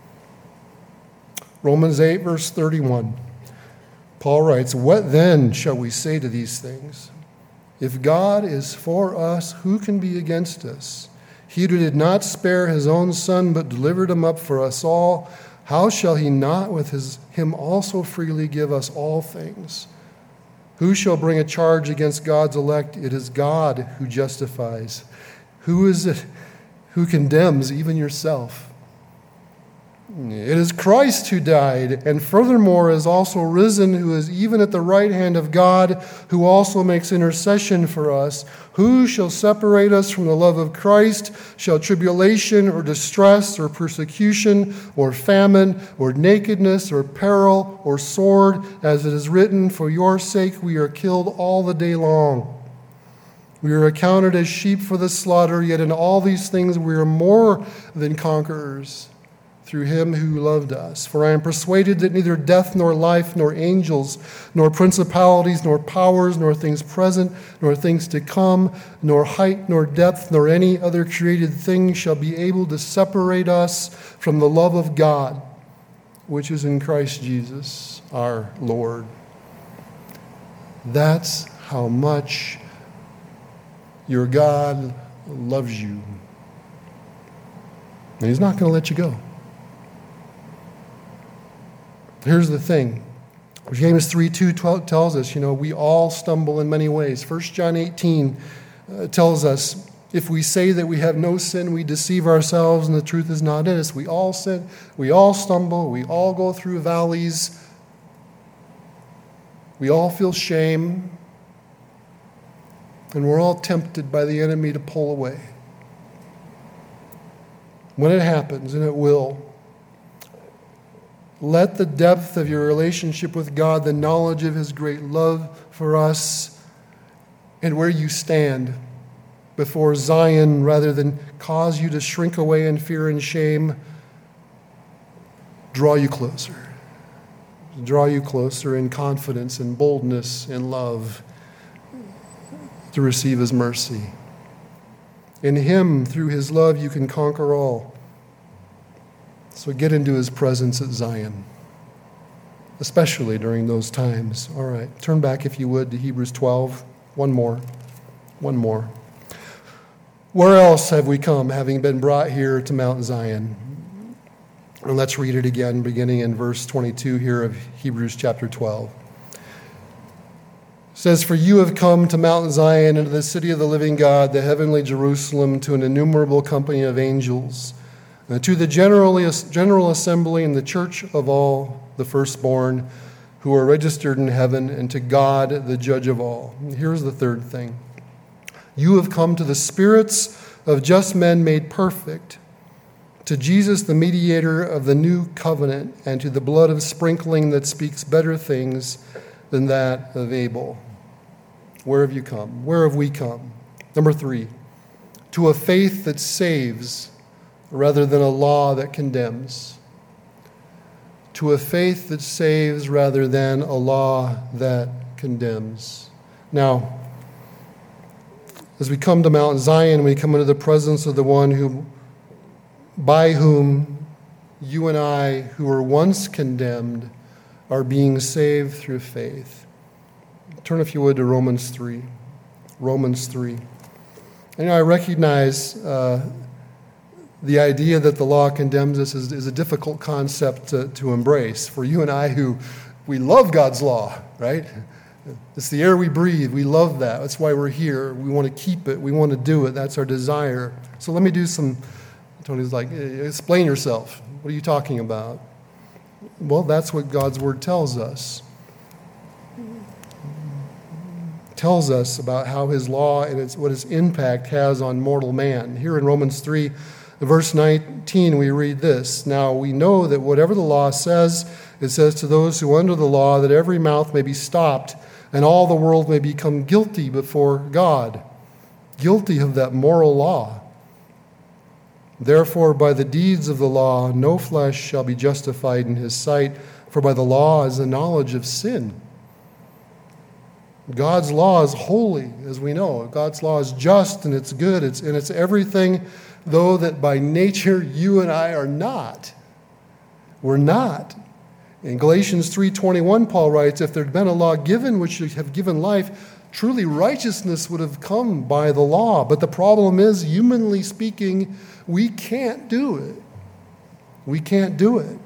Romans 8, verse 31. Paul writes, "What then shall we say to these things? If God is for us, who can be against us? He who did not spare His own Son, but delivered Him up for us all, how shall He not with Him also freely give us all things? Who shall bring a charge against God's elect? It is God who justifies. Who is it who condemns, even yourself? It is Christ who died, and furthermore is also risen, who is even at the right hand of God, who also makes intercession for us. Who shall separate us from the love of Christ? Shall tribulation or distress or persecution or famine or nakedness or peril or sword? As it is written, for your sake we are killed all the day long. We are accounted as sheep for the slaughter, yet in all these things we are more than conquerors through Him who loved us. For I am persuaded that neither death nor life, nor angels, nor principalities, nor powers, nor things present, nor things to come, nor height, nor depth, nor any other created thing shall be able to separate us from the love of God, which is in Christ Jesus our Lord. That's how much your God loves you. And he's not going to let you go. Here's the thing. James 3:2 tells us, we all stumble in many ways. 1 John 18 tells us, if we say that we have no sin, we deceive ourselves and the truth is not in us. We all sin, we all stumble, we all go through valleys, we all feel shame, and we're all tempted by the enemy to pull away. When it happens, and it will, let the depth of your relationship with God, the knowledge of His great love for us, and where you stand before Zion, rather than cause you to shrink away in fear and shame, draw you closer. Draw you closer in confidence and boldness and love to receive His mercy. In Him, through His love, you can conquer all. So get into His presence at Zion, especially during those times. All right, turn back, if you would, to Hebrews 12. One more. Where else have we come, having been brought here to Mount Zion? And let's read it again, beginning in verse 22 here of Hebrews chapter 12. It says, "For you have come to Mount Zion, and to the city of the living God, the heavenly Jerusalem, to an innumerable company of angels, to the general assembly and the church of all the firstborn who are registered in heaven, and to God, the judge of all." And here's the third thing. You have come to the spirits of just men made perfect, to Jesus, the mediator of the new covenant, and to the blood of sprinkling that speaks better things than that of Abel. Where have you come? Where have we come? Number 3, to a faith that saves rather than a law that condemns. To a faith that saves rather than a law that condemns. Now, as we come to Mount Zion, we come into the presence of the one by whom you and I, who were once condemned, are being saved through faith. Turn, if you would, to Romans 3. Romans 3. And I recognize the idea that the law condemns us is a difficult concept to embrace. For you and I, we love God's law, right? It's the air we breathe. We love that. That's why we're here. We want to keep it. We want to do it. That's our desire. So let me do some... Tony's like, explain yourself. What are you talking about? Well, that's what God's Word tells us. It tells us about how His law and what its impact has on mortal man. Here in Romans 3, verse 19, we read this. "Now we know that whatever the law says, it says to those who are under the law, that every mouth may be stopped, and all the world may become guilty before God." Guilty of that moral law. "Therefore, by the deeds of the law, no flesh shall be justified in His sight, for by the law is the knowledge of sin." God's law is holy, as we know. God's law is just and it's good, and it's everything, though that by nature you and I are not. We're not. In Galatians 3:21, Paul writes, "If there had been a law given which should have given life, truly righteousness would have come by the law." But the problem is, humanly speaking, we can't do it. We can't do it.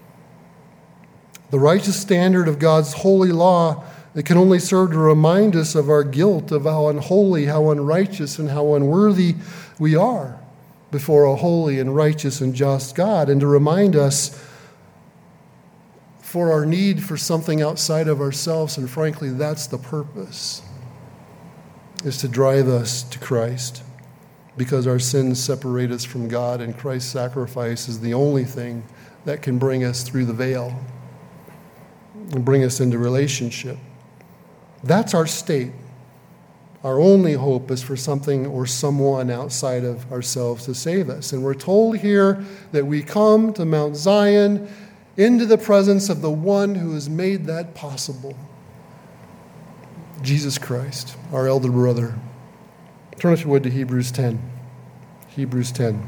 The righteous standard of God's holy law, it can only serve to remind us of our guilt, of how unholy, how unrighteous, and how unworthy we are before a holy and righteous and just God, and to remind us for our need for something outside of ourselves, and frankly, that's the purpose, is to drive us to Christ, because our sins separate us from God, and Christ's sacrifice is the only thing that can bring us through the veil and bring us into relationship. That's our state. Our only hope is for something or someone outside of ourselves to save us. And we're told here that we come to Mount Zion into the presence of the one who has made that possible. Jesus Christ, our elder brother. Turn, if you would, to Hebrews 10. Hebrews 10.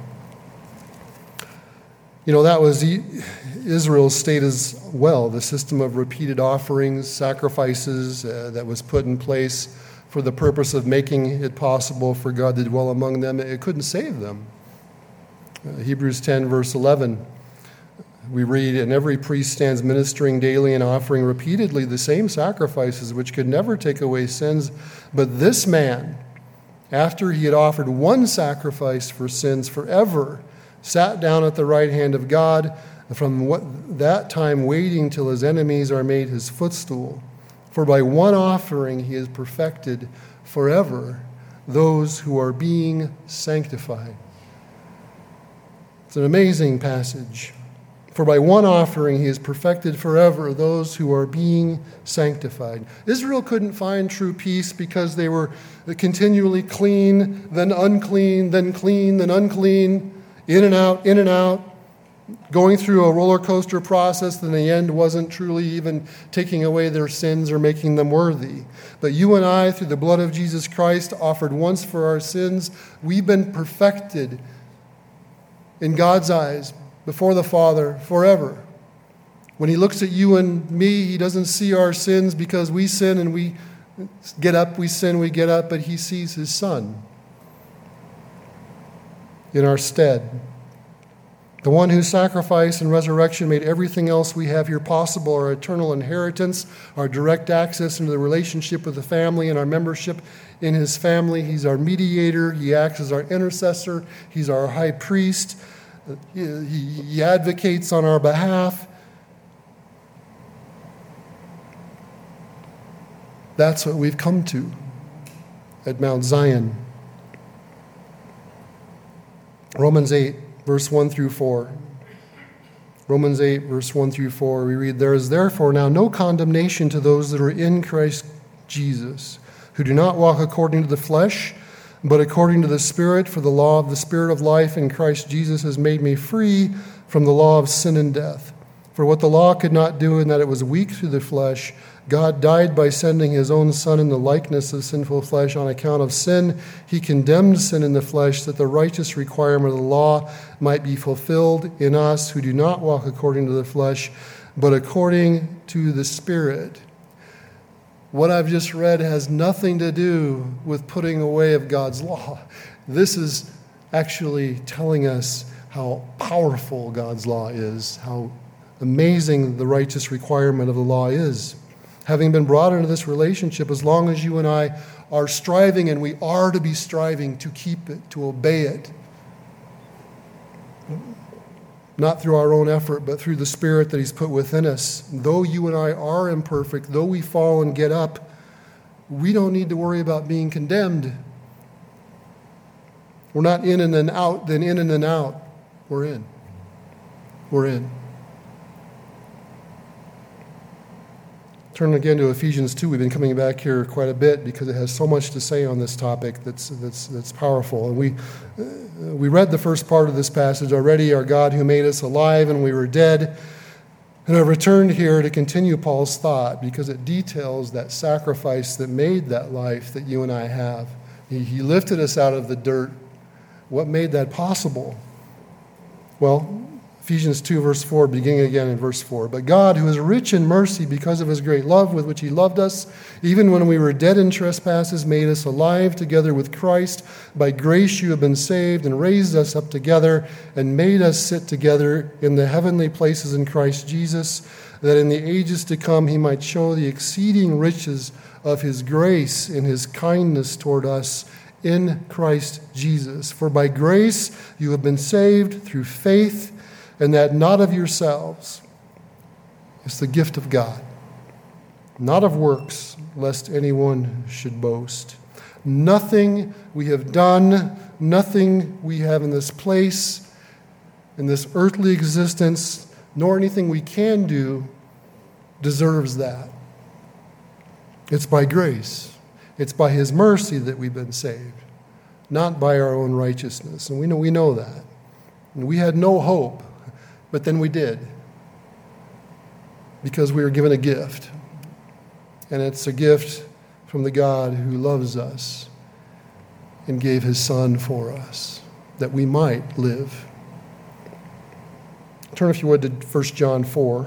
That was Israel's state as well, the system of repeated offerings, sacrifices that was put in place for the purpose of making it possible for God to dwell among them. It couldn't save them. Hebrews 10, verse 11, we read, "And every priest stands ministering daily and offering repeatedly the same sacrifices which could never take away sins. But this man, after he had offered one sacrifice for sins forever, sat down at the right hand of God, and from that time waiting till his enemies are made his footstool. For by one offering he has perfected forever those who are being sanctified." It's an amazing passage. For by one offering he has perfected forever those who are being sanctified. Israel couldn't find true peace because they were continually clean, then unclean, then clean, then unclean, in and out, going through a roller coaster process that in the end wasn't truly even taking away their sins or making them worthy. But you and I, through the blood of Jesus Christ, offered once for our sins, we've been perfected in God's eyes before the Father forever. When he looks at you and me, he doesn't see our sins because we sin and we get up, we sin, we get up, but he sees his Son in our stead. The one whose sacrifice and resurrection made everything else we have here possible, our eternal inheritance, our direct access into the relationship with the family and our membership in his family. He's our mediator. He acts as our intercessor. He's our high priest. He advocates on our behalf. That's what we've come to at Mount Zion. Romans 8, verse 1 through 4. Romans 8, verse 1 through 4, we read, "There is therefore now no condemnation to those that are in Christ Jesus, who do not walk according to the flesh, but according to the Spirit. For the law of the Spirit of life in Christ Jesus has made me free from the law of sin and death. For what the law could not do, in that it was weak through the flesh, God died by sending his own Son in the likeness of sinful flesh. On account of sin, he condemned sin in the flesh, that the righteous requirement of the law might be fulfilled in us who do not walk according to the flesh, but according to the Spirit." What I've just read has nothing to do with putting away of God's law. This is actually telling us how powerful God's law is, how amazing the righteous requirement of the law is. Having been brought into this relationship, as long as you and I are striving, and we are to be striving to keep it, to obey it, not through our own effort, but through the Spirit that he's put within us. Though you and I are imperfect, though we fall and get up, we don't need to worry about being condemned. We're not in and then out, then in and then out. We're in. We're in. Turn again to Ephesians 2. We've been coming back here quite a bit because it has so much to say on this topic that's powerful. And we read the first part of this passage already, our God who made us alive when we were dead. And I've returned here to continue Paul's thought because it details that sacrifice that made that life that you and I have. He lifted us out of the dirt. What made that possible? Well, Ephesians 2, verse 4, beginning again in verse 4. "But God, who is rich in mercy because of his great love with which he loved us, even when we were dead in trespasses, made us alive together with Christ. By grace you have been saved, and raised us up together, and made us sit together in the heavenly places in Christ Jesus, that in the ages to come he might show the exceeding riches of his grace in his kindness toward us in Christ Jesus. For by grace you have been saved through faith, and that not of yourselves. It's the gift of God, not of works, lest anyone should boast." Nothing we have done, nothing we have in this place, in this earthly existence, nor anything we can do deserves that. It's by grace. It's by his mercy that we've been saved, not by our own righteousness. And we know that. And we had no hope. But then we did, because we were given a gift. And it's a gift from the God who loves us and gave his Son for us, that we might live. Turn, if you would, to 1 John 4.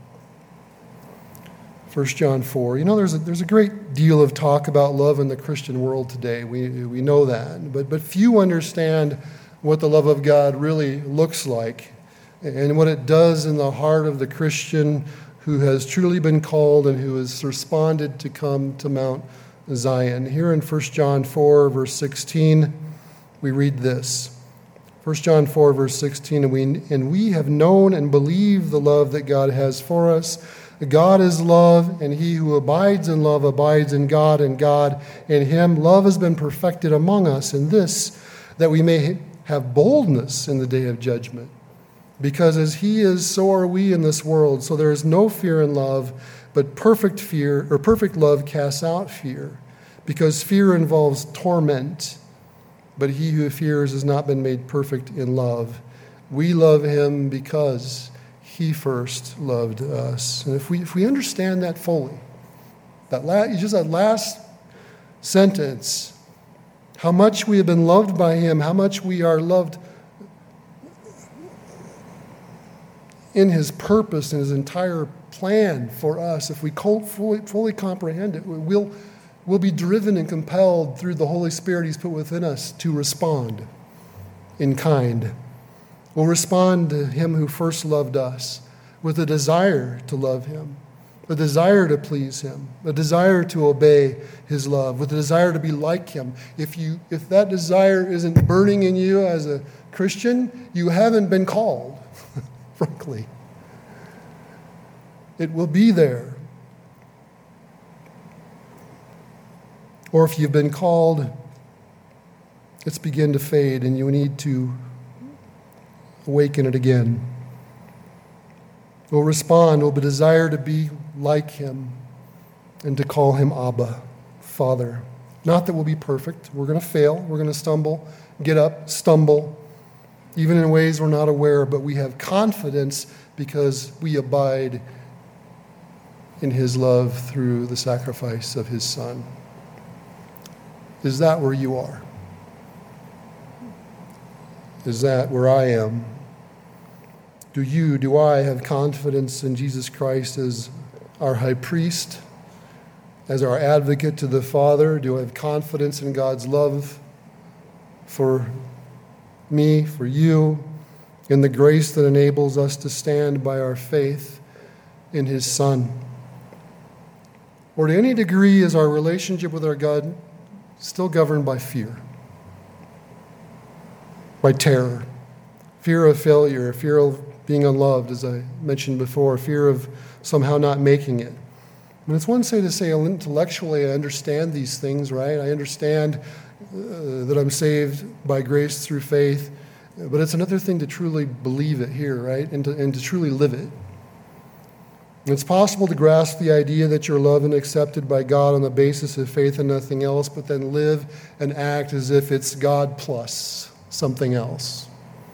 1 John 4. You know, there's a great deal of talk about love in the Christian world today. We know that. But few understand what the love of God really looks like and what it does in the heart of the Christian who has truly been called and who has responded to come to Mount Zion. Here in 1 John 4, verse 16, we read this. 1 John 4, verse 16, and we have known and believed the love that God has for us. God is love, and he who abides in love abides in God, and God in him. Love has been perfected among us in this, that we may have boldness in the day of judgment. Because as he is, so are we in this world. So there is no fear in love, but perfect love casts out fear. Because fear involves torment, but he who fears has not been made perfect in love. We love him because he first loved us. And if we understand that fully, that last sentence, how much we have been loved by him, how much we are loved in his purpose and his entire plan for us, if we fully comprehend it, we'll be driven and compelled through the Holy Spirit he's put within us to respond in kind. We'll respond to him who first loved us with a desire to love him, a desire to please him, a desire to obey his love, with a desire to be like him. If that desire isn't burning in you as a Christian, you haven't been called, frankly. It will be there. Or if you've been called, it's begun to fade and you need to awaken it again. We'll respond, we'll desire to be like him and to call him Abba, Father. Not that we'll be perfect. We're going to fail. We're going to stumble, get up, stumble, even in ways we're not aware, but we have confidence because we abide in his love through the sacrifice of his Son. Is that where you are? Is that where I am? Do I have confidence in Jesus Christ as our high priest, as our advocate to the Father? Do I have confidence in God's love for me, for you, in the grace that enables us to stand by our faith in his Son? Or to any degree is our relationship with our God still governed by fear, by terror, fear of failure, fear of being unloved, as I mentioned before, fear of somehow not making it? And it's one thing to say intellectually I understand these things, right? I understand that I'm saved by grace through faith, but it's another thing to truly believe it here, right? And to truly live it. It's possible to grasp the idea that you're loved and accepted by God on the basis of faith and nothing else, but then live and act as if it's God plus something else.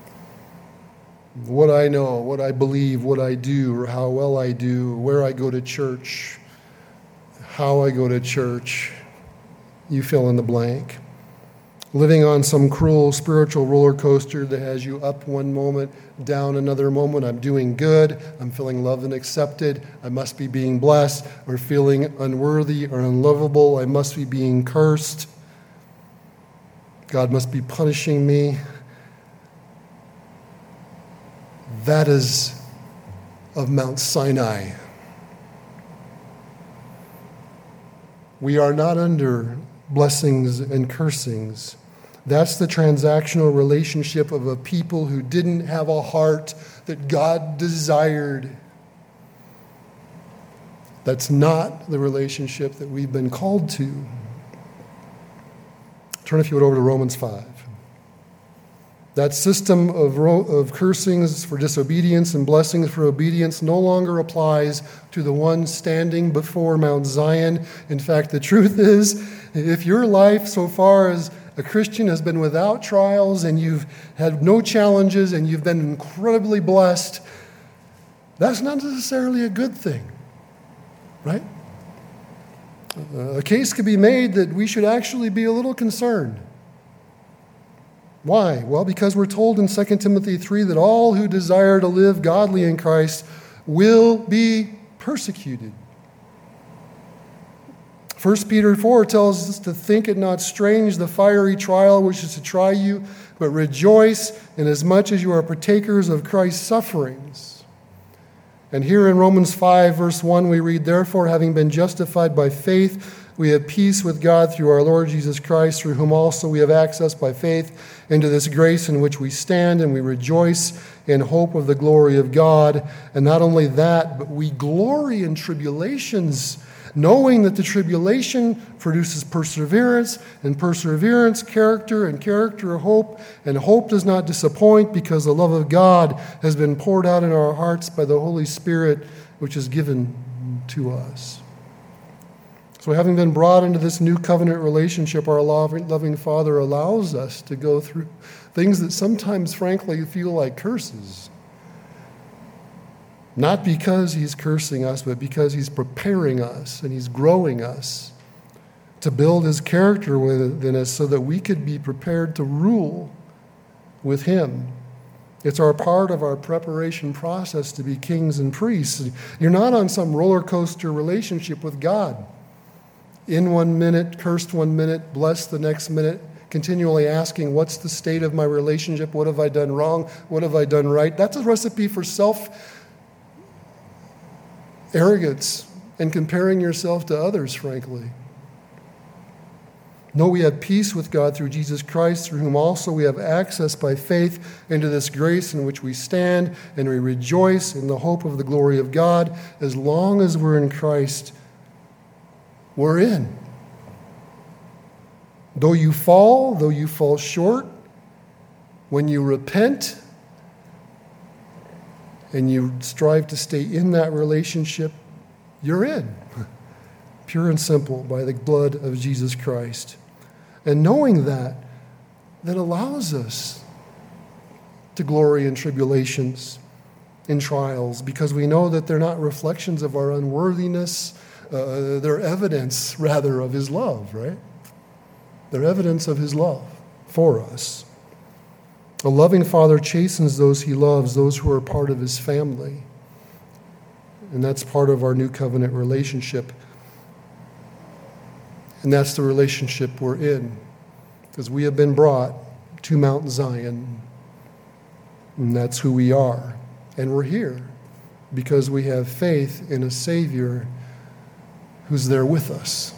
What I know, what I believe, what I do, or how well I do, where I go to church, how I go to church, you fill in the blank. Living on some cruel spiritual roller coaster that has you up one moment, down another moment. I'm doing good. I'm feeling loved and accepted. I must be being blessed. Or feeling unworthy or unlovable. I must be being cursed. God must be punishing me. That is of Mount Sinai. We are not under blessings and cursings. That's the transactional relationship of a people who didn't have a heart that God desired. That's not the relationship that we've been called to. Turn, if you would, over to Romans 5. That system of cursings for disobedience and blessings for obedience no longer applies to the one standing before Mount Zion. In fact, the truth is, if your life so far as a Christian has been without trials and you've had no challenges and you've been incredibly blessed, that's not necessarily a good thing, right? A case could be made that we should actually be a little concerned. Why? Well, because we're told in 2 Timothy 3 that all who desire to live godly in Christ will be persecuted. 1 Peter 4 tells us to think it not strange, the fiery trial which is to try you, but rejoice inasmuch as you are partakers of Christ's sufferings. And here in Romans 5, verse 1, we read, therefore, having been justified by faith, we have peace with God through our Lord Jesus Christ, through whom also we have access by faith into this grace in which we stand, and we rejoice in hope of the glory of God. And not only that, but we glory in tribulations, knowing that the tribulation produces perseverance, and perseverance, character, and character, hope. And hope does not disappoint, because the love of God has been poured out in our hearts by the Holy Spirit, which is given to us. So having been brought into this new covenant relationship, our loving Father allows us to go through things that sometimes, frankly, feel like curses. Not because he's cursing us, but because he's preparing us and he's growing us to build his character within us so that we could be prepared to rule with him. It's our part of our preparation process to be kings and priests. You're not on some roller coaster relationship with God. In 1 minute, cursed 1 minute, blessed the next minute, continually asking, what's the state of my relationship? What have I done wrong? What have I done right? That's a recipe for self-arrogance and comparing yourself to others, frankly. No, we have peace with God through Jesus Christ, through whom also we have access by faith into this grace in which we stand, and we rejoice in the hope of the glory of God. As long as we're in Christ, we're in. Though you fall short, when you repent and you strive to stay in that relationship, you're in. Pure and simple, by the blood of Jesus Christ. And knowing that allows us to glory in tribulations, in trials, because we know that they're not reflections of our unworthiness. They're evidence, rather, of his love, right? They're evidence of his love for us. A loving Father chastens those he loves, those who are part of his family. And that's part of our new covenant relationship. And that's the relationship we're in, because we have been brought to Mount Zion. And that's who we are. And we're here because we have faith in a Savior who's there with us.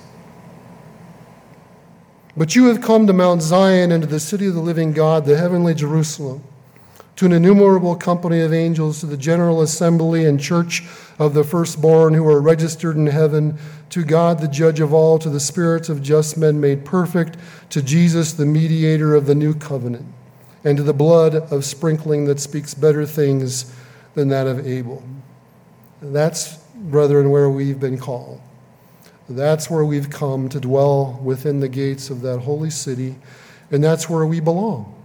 But you have come to Mount Zion and to the city of the living God, the heavenly Jerusalem, to an innumerable company of angels, to the general assembly and church of the firstborn who are registered in heaven, to God the judge of all, to the spirits of just men made perfect, to Jesus the mediator of the new covenant, and to the blood of sprinkling that speaks better things than that of Abel. That's, brethren, where we've been called. That's where we've come to dwell within the gates of that holy city, and that's where we belong.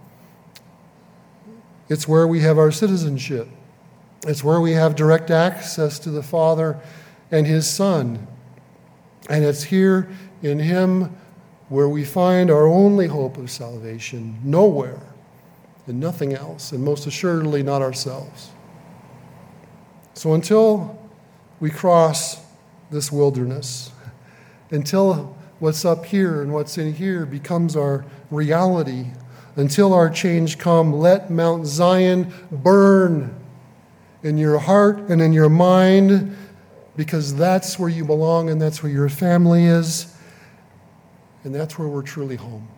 It's where we have our citizenship. It's where we have direct access to the Father and his Son. And it's here in him where we find our only hope of salvation, nowhere and nothing else, and most assuredly not ourselves. So until we cross this wilderness, until what's up here and what's in here becomes our reality, until our change come, let Mount Zion burn in your heart and in your mind, because that's where you belong and that's where your family is, and that's where we're truly home.